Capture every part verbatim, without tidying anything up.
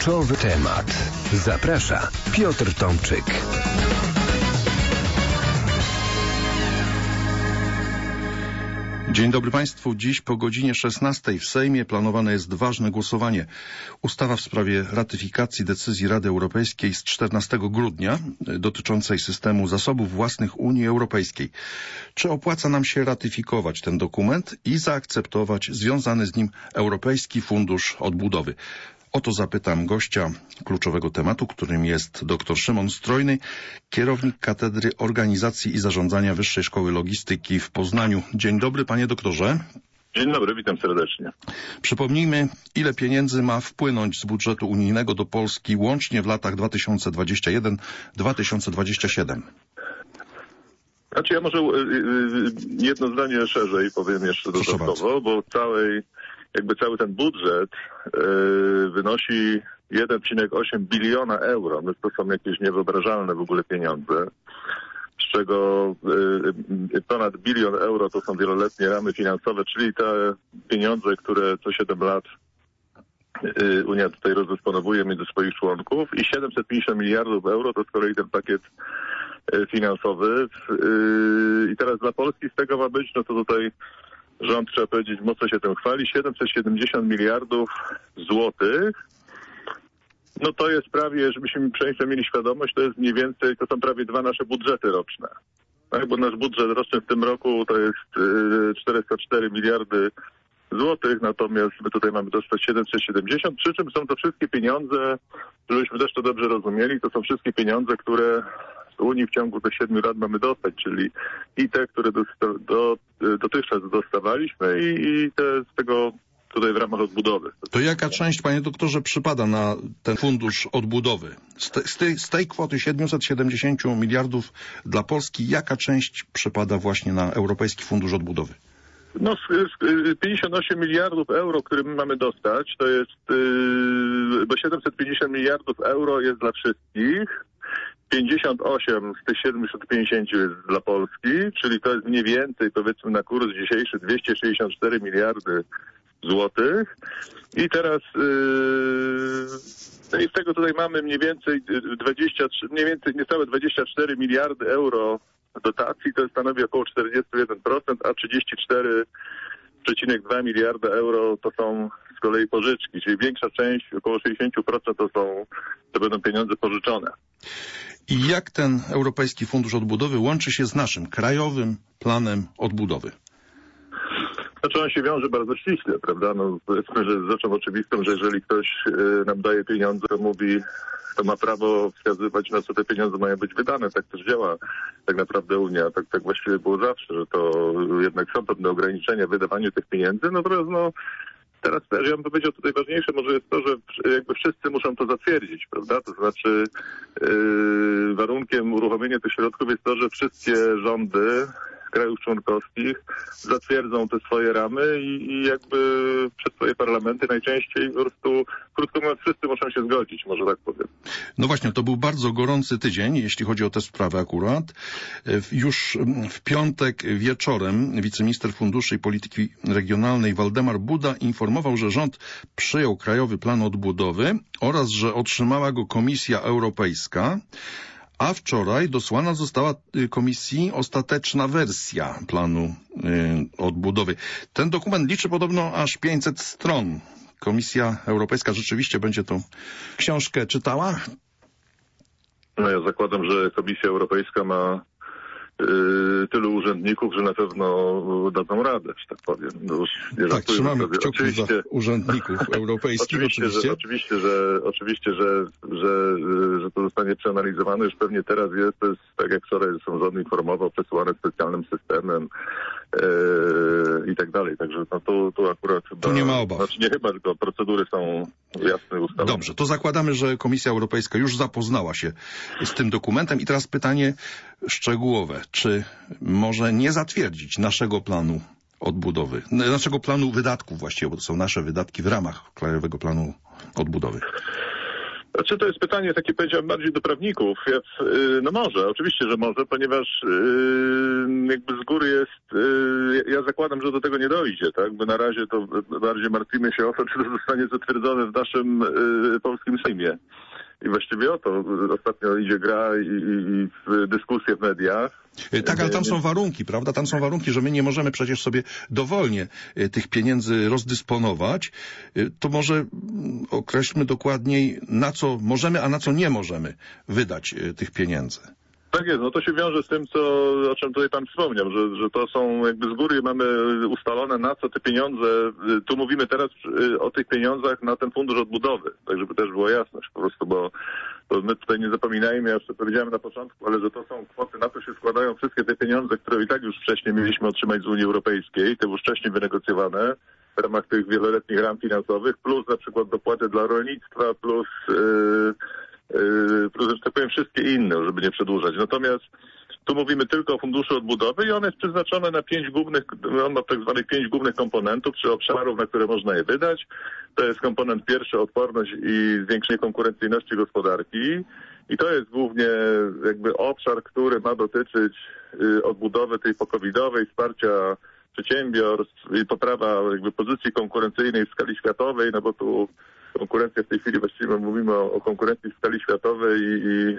Kluczowy temat. Zaprasza Piotr Tomczyk. Dzień dobry Państwu. Dziś po godzinie szesnastej w Sejmie planowane jest ważne głosowanie. Ustawa w sprawie ratyfikacji decyzji Rady Europejskiej z czternastego grudnia dotyczącej systemu zasobów własnych Unii Europejskiej. Czy opłaca nam się ratyfikować ten dokument i zaakceptować związany z nim Europejski Fundusz Odbudowy? O to zapytam gościa kluczowego tematu, którym jest dr Szymon Strojny, kierownik Katedry Organizacji i Zarządzania Wyższej Szkoły Logistyki w Poznaniu. Dzień dobry, panie doktorze. Dzień dobry, witam serdecznie. Przypomnijmy, ile pieniędzy ma wpłynąć z budżetu unijnego do Polski łącznie w latach dwa tysiące dwudziestym pierwszym do dwa tysiące dwudziestego siódmego. Znaczy ja może jedno zdanie szerzej powiem jeszcze dodatkowo, bo całej, jakby cały ten budżet yy, wynosi jeden przecinek osiem biliona euro. No to są jakieś niewyobrażalne w ogóle pieniądze, z czego yy, ponad bilion euro to są wieloletnie ramy finansowe, czyli te pieniądze, które co siedem lat yy, Unia tutaj rozdysponowuje między swoich członków, i siedemset pięćdziesiąt miliardów euro to z kolei ten pakiet finansowy. I teraz dla Polski z tego ma być, no to tutaj rząd, trzeba powiedzieć, mocno się tym chwali, siedemset siedemdziesiąt miliardów złotych. No to jest prawie, żebyśmy przynajmniej mieli świadomość, to jest mniej więcej, to są prawie dwa nasze budżety roczne. Tak, bo nasz budżet roczny w tym roku to jest czterysta cztery miliardy złotych, natomiast my tutaj mamy dostać siedemset siedemdziesiąt, przy czym są to wszystkie pieniądze, żebyśmy też to dobrze rozumieli, to są wszystkie pieniądze, które z Unii w ciągu tych siedmiu lat mamy dostać, czyli i te, które do, do, dotychczas dostawaliśmy, i, i te z tego tutaj w ramach odbudowy. To jaka część, panie doktorze, przypada na ten fundusz odbudowy? Z, te, z, tej, z tej kwoty siedemset siedemdziesiąt miliardów dla Polski, jaka część przypada właśnie na Europejski Fundusz Odbudowy? No, pięćdziesiąt osiem miliardów euro, które my mamy dostać, to jest, yy, bo siedemset pięćdziesiąt miliardów euro jest dla wszystkich, pięćdziesiąt osiem z tych siedemset pięćdziesiąt jest dla Polski, czyli to jest mniej więcej, powiedzmy na kurs dzisiejszy, dwieście sześćdziesiąt cztery miliardy złotych. I teraz yy, i z tego tutaj mamy mniej więcej dwadzieścia trzy, mniej więcej niecałe dwadzieścia cztery miliardy euro dotacji, to stanowi około czterdzieści jeden procent, a trzydzieści cztery przecinek dwa miliarda euro to są z kolei pożyczki, czyli większa część, około sześćdziesiąt procent to są, to będą pieniądze pożyczone. I jak ten Europejski Fundusz Odbudowy łączy się z naszym krajowym planem odbudowy? Znaczy on się wiąże bardzo ściśle, prawda? No powiedzmy, że z rzeczą oczywistą, że jeżeli ktoś y, nam daje pieniądze, to mówi, to ma prawo wskazywać, na co te pieniądze mają być wydane. Tak też działa tak naprawdę Unia. Tak, tak właściwie było zawsze, że to jednak są pewne ograniczenia w wydawaniu tych pieniędzy. Natomiast no teraz też ja bym powiedział, tutaj ważniejsze może jest to, że jakby wszyscy muszą to zatwierdzić, prawda? To znaczy yy, warunkiem uruchomienia tych środków jest to, że wszystkie rządy krajów członkowskich zatwierdzą te swoje ramy i, i jakby przez swoje parlamenty najczęściej po prostu, krótko mówiąc, wszyscy muszą się zgodzić, może tak powiem. No właśnie, to był bardzo gorący tydzień, jeśli chodzi o tę sprawę akurat. Już w piątek wieczorem wiceminister funduszy i polityki regionalnej Waldemar Buda informował, że rząd przyjął Krajowy Plan Odbudowy oraz, że otrzymała go Komisja Europejska, a wczoraj dosłana została Komisji ostateczna wersja planu y, odbudowy. Ten dokument liczy podobno aż pięćset stron. Komisja Europejska rzeczywiście będzie tą książkę czytała? No ja zakładam, że Komisja Europejska ma y, tylu urzędników, że na pewno dadzą radę, że tak powiem. No, tak, trzymamy kciuki za urzędników europejskich. Oczywiście, oczywiście. Że, oczywiście, że, oczywiście że, że, że to zostanie przeanalizowane. Już pewnie teraz jest, to jest, tak jak wczoraj sąd informował, przesyłane specjalnym systemem yy, i tak dalej. Także no, tu, tu akurat chyba... Tu nie ma obaw. Znaczy nie chyba, tylko procedury są jasne, ustalone. Dobrze, to zakładamy, że Komisja Europejska już zapoznała się z tym dokumentem i teraz pytanie szczegółowe. Czy może nie zatwierdzić naszego planu odbudowy, naszego planu wydatków właściwie, bo to są nasze wydatki w ramach Krajowego Planu Odbudowy? Znaczy to jest pytanie takie, powiedziałem, bardziej do prawników. Ja, no może, oczywiście, że może, ponieważ yy, jakby z góry jest, yy, ja zakładam, że do tego nie dojdzie, tak? Bo na razie to bardziej martwimy się o to, czy to zostanie zatwierdzone w naszym yy, polskim Sejmie. I właściwie o to ostatnio idzie gra i, i, i dyskusje w mediach. Tak, ale tam są warunki, prawda? Tam są warunki, że my nie możemy przecież sobie dowolnie tych pieniędzy rozdysponować. To może określmy dokładniej, na co możemy, a na co nie możemy wydać tych pieniędzy. Tak jest, no to się wiąże z tym, co, o czym tutaj pan wspomniał, że, że to są jakby z góry mamy ustalone, na co te pieniądze, tu mówimy teraz o tych pieniądzach na ten fundusz odbudowy, tak żeby też była jasność po prostu, bo, bo my tutaj nie zapominajmy, ja już to powiedziałem na początku, ale że to są kwoty, na to się składają wszystkie te pieniądze, które i tak już wcześniej mieliśmy otrzymać z Unii Europejskiej, te już wcześniej wynegocjowane w ramach tych wieloletnich ram finansowych, plus na przykład dopłaty dla rolnictwa, plus... Yy, plus, że tak powiem, wszystkie inne, żeby nie przedłużać. Natomiast tu mówimy tylko o funduszu odbudowy i on jest przeznaczony na pięć głównych, on ma tak zwanych pięć głównych komponentów, czy obszarów, na które można je wydać. To jest komponent pierwszy, odporność i zwiększenie konkurencyjności gospodarki. I to jest głównie jakby obszar, który ma dotyczyć odbudowy tej pokowidowej, wsparcia przedsiębiorstw i poprawa jakby pozycji konkurencyjnej w skali światowej, no bo tu konkurencja w tej chwili, właściwie mówimy o, o konkurencji w skali światowej i, i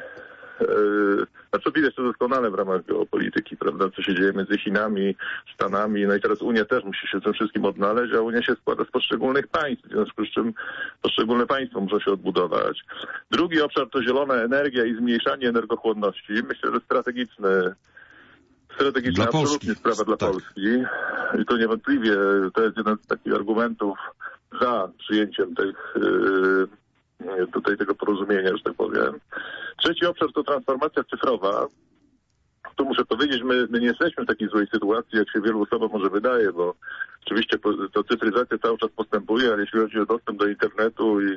yy, a co widać to doskonale w ramach geopolityki, prawda, co się dzieje między Chinami, Stanami, no i teraz Unia też musi się w tym wszystkim odnaleźć, a Unia się składa z poszczególnych państw, w związku z czym poszczególne państwa muszą się odbudować. Drugi obszar to zielona energia i zmniejszanie energochłonności. Myślę, że strategiczny Strategiczna absolutnie sprawa dla tak. Polski i to niewątpliwie to jest jeden z takich argumentów za przyjęciem tych, yy, tutaj tego porozumienia, że tak powiem. Trzeci obszar to transformacja cyfrowa. Tu muszę powiedzieć, my, my nie jesteśmy w takiej złej sytuacji, jak się wielu osobom może wydaje, bo oczywiście to cyfryzacja cały czas postępuje, ale jeśli chodzi o dostęp do internetu i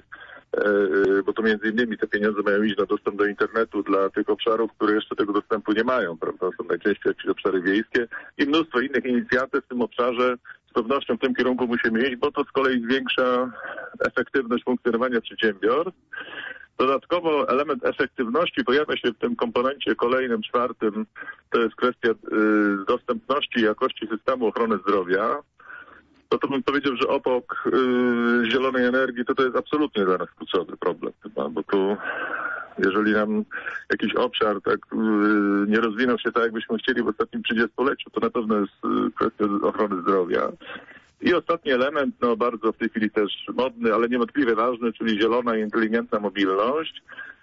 bo to między innymi te pieniądze mają iść na dostęp do internetu dla tych obszarów, które jeszcze tego dostępu nie mają, prawda? Są najczęściej jakieś obszary wiejskie i mnóstwo innych inicjatyw w tym obszarze z pewnością w tym kierunku musimy iść, bo to z kolei zwiększa efektywność funkcjonowania przedsiębiorstw. Dodatkowo element efektywności pojawia się w tym komponencie kolejnym, czwartym, to jest kwestia y, dostępności i jakości systemu ochrony zdrowia. To, to bym powiedział, że obok yy, zielonej energii to to jest absolutnie dla nas kluczowy problem chyba, bo tu jeżeli nam jakiś obszar tak yy, nie rozwinął się tak, jakbyśmy chcieli w ostatnim trzydziestoleciu, to na pewno jest yy, kwestia ochrony zdrowia. I ostatni element, no bardzo w tej chwili też modny, ale niewątpliwie ważny, czyli zielona i inteligentna mobilność.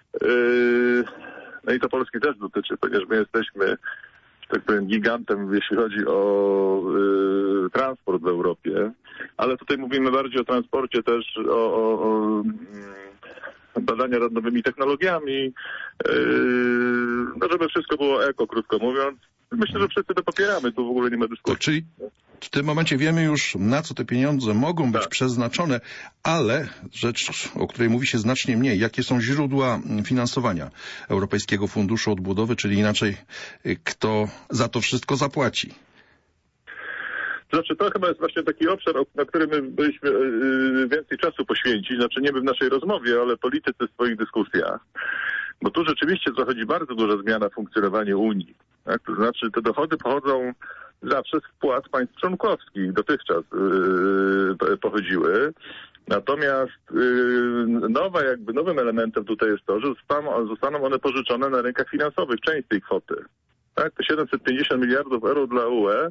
Yy, no i to Polski też dotyczy, ponieważ my jesteśmy tak powiem, gigantem, jeśli chodzi o y, transport w Europie, ale tutaj mówimy bardziej o transporcie też, o, o, o badania nad nowymi technologiami, yy, no żeby wszystko było eko, krótko mówiąc. Myślę, że wszyscy to popieramy, tu w ogóle nie ma dyskusji. To czyli w tym momencie wiemy już, na co te pieniądze mogą być tak. przeznaczone, ale rzecz, o której mówi się znacznie mniej, jakie są źródła finansowania Europejskiego Funduszu Odbudowy, czyli inaczej, kto za to wszystko zapłaci? Znaczy, to chyba jest właśnie taki obszar, na który my byliśmy więcej czasu poświęcić, znaczy nie w naszej rozmowie, ale politycy w swoich dyskusjach. Bo tu rzeczywiście zachodzi bardzo duża zmiana w funkcjonowaniu Unii. Tak? To znaczy, te dochody pochodzą zawsze z wpłat państw członkowskich, dotychczas yy, pochodziły. Natomiast yy, nowa, jakby nowym elementem tutaj jest to, że zostaną, zostaną one pożyczone na rynkach finansowych, część tej kwoty. Tak? To siedemset pięćdziesiąt miliardów euro dla U E.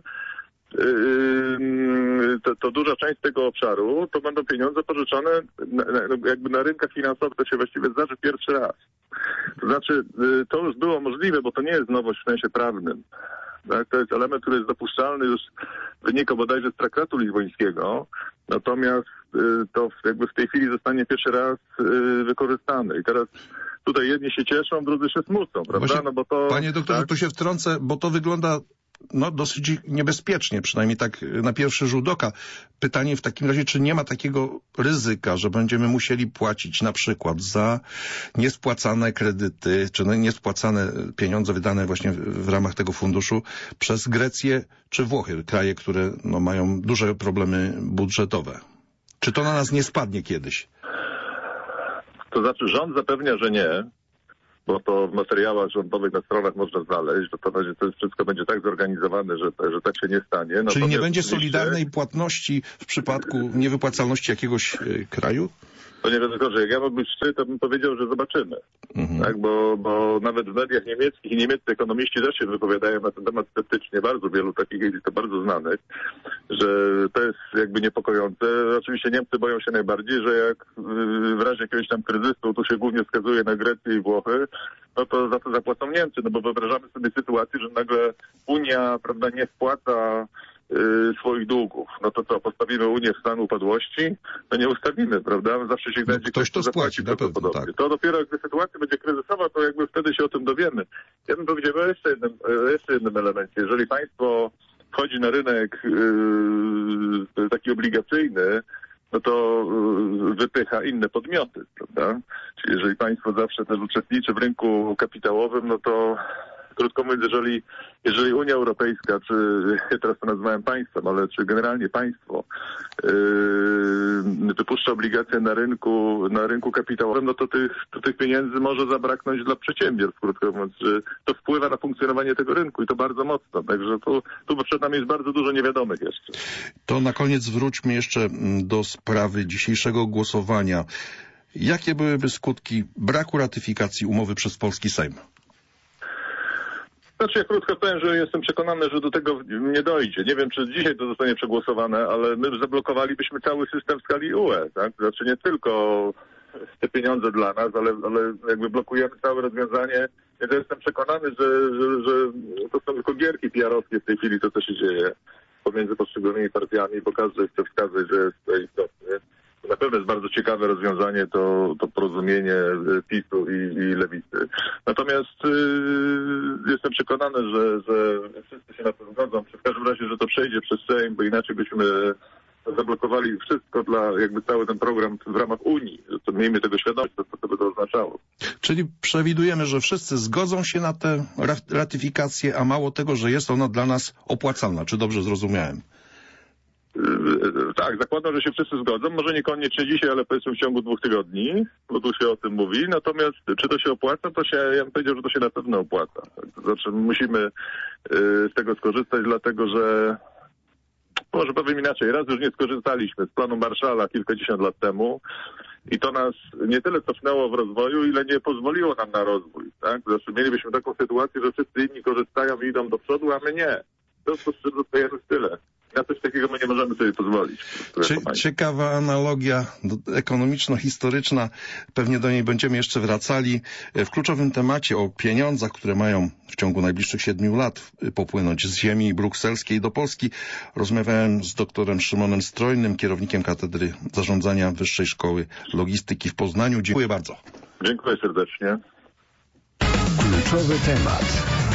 Yy, to, to duża część tego obszaru to będą pieniądze pożyczone na, na, jakby na rynkach finansowych, to się właściwie zdarzy pierwszy raz. To znaczy, yy, to już było możliwe, bo to nie jest nowość w sensie prawnym. Tak? To jest element, który jest dopuszczalny, już wynika bodajże z traktatu lizbońskiego, natomiast yy, to jakby w tej chwili zostanie pierwszy raz yy, wykorzystane. I teraz tutaj jedni się cieszą, drudzy się smucą, prawda? Właśnie, no bo to, panie doktorze, tak? tu się wtrącę, bo to wygląda no dosyć niebezpiecznie, przynajmniej tak na pierwszy rzut oka. Pytanie w takim razie, czy nie ma takiego ryzyka, że będziemy musieli płacić na przykład za niespłacane kredyty, czy niespłacane pieniądze wydane właśnie w ramach tego funduszu przez Grecję czy Włochy, kraje, które no, mają duże problemy budżetowe. Czy to na nas nie spadnie kiedyś? To znaczy rząd zapewnia, że nie, bo to w materiałach rządowych na stronach można znaleźć, że to, będzie, to wszystko będzie tak zorganizowane, że, że tak się nie stanie. Czyli Natomiast nie będzie oczywiście... solidarnej płatności w przypadku niewypłacalności jakiegoś y, kraju? Panie redaktorze, jak ja mógłbym być szczery, to bym powiedział, że zobaczymy. Mhm. Tak, bo, bo nawet w mediach niemieckich i niemieccy ekonomiści też się wypowiadają na ten temat sceptycznie, bardzo wielu takich jest to bardzo znanych, że to jest jakby niepokojące. Oczywiście Niemcy boją się najbardziej, że jak w razie jakiegoś tam kryzysu, tu się głównie wskazuje na Grecję i Włochy, no to za to zapłacą Niemcy, no bo wyobrażamy sobie sytuację, że nagle Unia, prawda, nie wpłaca swoich długów. No to co, postawimy Unię w stan upadłości? No nie ustawimy, prawda? Zawsze się znajdzie no, ktoś to spłaci, na pewno, tak. To dopiero gdy sytuacja będzie kryzysowa, to jakby wtedy się o tym dowiemy. Ja bym powiedział o jeszcze jednym, jeszcze jednym elemencie. Jeżeli państwo wchodzi na rynek yy, taki obligacyjny, no to wypycha inne podmioty, prawda? Czyli jeżeli państwo zawsze też uczestniczy w rynku kapitałowym, no to krótko mówiąc, jeżeli, jeżeli Unia Europejska, czy ja teraz to nazwałem państwem, ale czy generalnie państwo yy, wypuszcza obligacje na rynku, na rynku kapitałowym, no to tych, to tych pieniędzy może zabraknąć dla przedsiębiorstw, krótko mówiąc, że to wpływa na funkcjonowanie tego rynku i to bardzo mocno. Także tu, tu przed nami jest bardzo dużo niewiadomych jeszcze. To na koniec wróćmy jeszcze do sprawy dzisiejszego głosowania. Jakie byłyby skutki braku ratyfikacji umowy przez polski Sejm? Znaczy, ja krótko powiem, że jestem przekonany, że do tego nie dojdzie. Nie wiem, czy dzisiaj to zostanie przegłosowane, ale my zablokowalibyśmy cały system w skali U E, tak? Znaczy nie tylko te pieniądze dla nas, ale, ale jakby blokujemy całe rozwiązanie. Więc ja jestem przekonany, że, że, że to są tylko gierki P R-owskie w tej chwili, to co się dzieje pomiędzy poszczególnymi partiami, bo każdy chce wskazać, że jest to istotne. Na pewno jest bardzo ciekawe rozwiązanie to, to porozumienie PiS-u i, i Lewicy. Natomiast yy, jestem przekonany, że, że wszyscy się na to zgodzą. W każdym razie, że to przejdzie przez Sejm, bo inaczej byśmy zablokowali wszystko dla jakby cały ten program w ramach Unii. To miejmy tego świadomość, co to by to oznaczało. Czyli przewidujemy, że wszyscy zgodzą się na tę ratyfikację, a mało tego, że jest ona dla nas opłacalna. Czy dobrze zrozumiałem? Tak, zakładam, że się wszyscy zgodzą. Może niekoniecznie dzisiaj, ale powiedzmy w ciągu dwóch tygodni, bo tu się o tym mówi. Natomiast czy to się opłaca, to się, ja bym powiedział, że to się na pewno opłaca. To znaczy musimy z tego skorzystać, dlatego że może powiem inaczej, raz już nie skorzystaliśmy z planu Marshalla kilkadziesiąt lat temu i to nas nie tyle cofnęło w rozwoju, ile nie pozwoliło nam na rozwój. Tak? Znaczy mielibyśmy taką sytuację, że wszyscy inni korzystają i idą do przodu, a my nie. W związku z czym zostajemy w tyle. Na coś takiego my nie możemy sobie pozwolić. Ciekawa analogia ekonomiczno-historyczna. Pewnie do niej będziemy jeszcze wracali. W kluczowym temacie o pieniądzach, które mają w ciągu najbliższych siedmiu lat popłynąć z ziemi brukselskiej do Polski, rozmawiałem z doktorem Szymonem Strojnym, kierownikiem Katedry Zarządzania Wyższej Szkoły Logistyki w Poznaniu. Dziękuję bardzo. Dziękuję serdecznie. Kluczowy temat.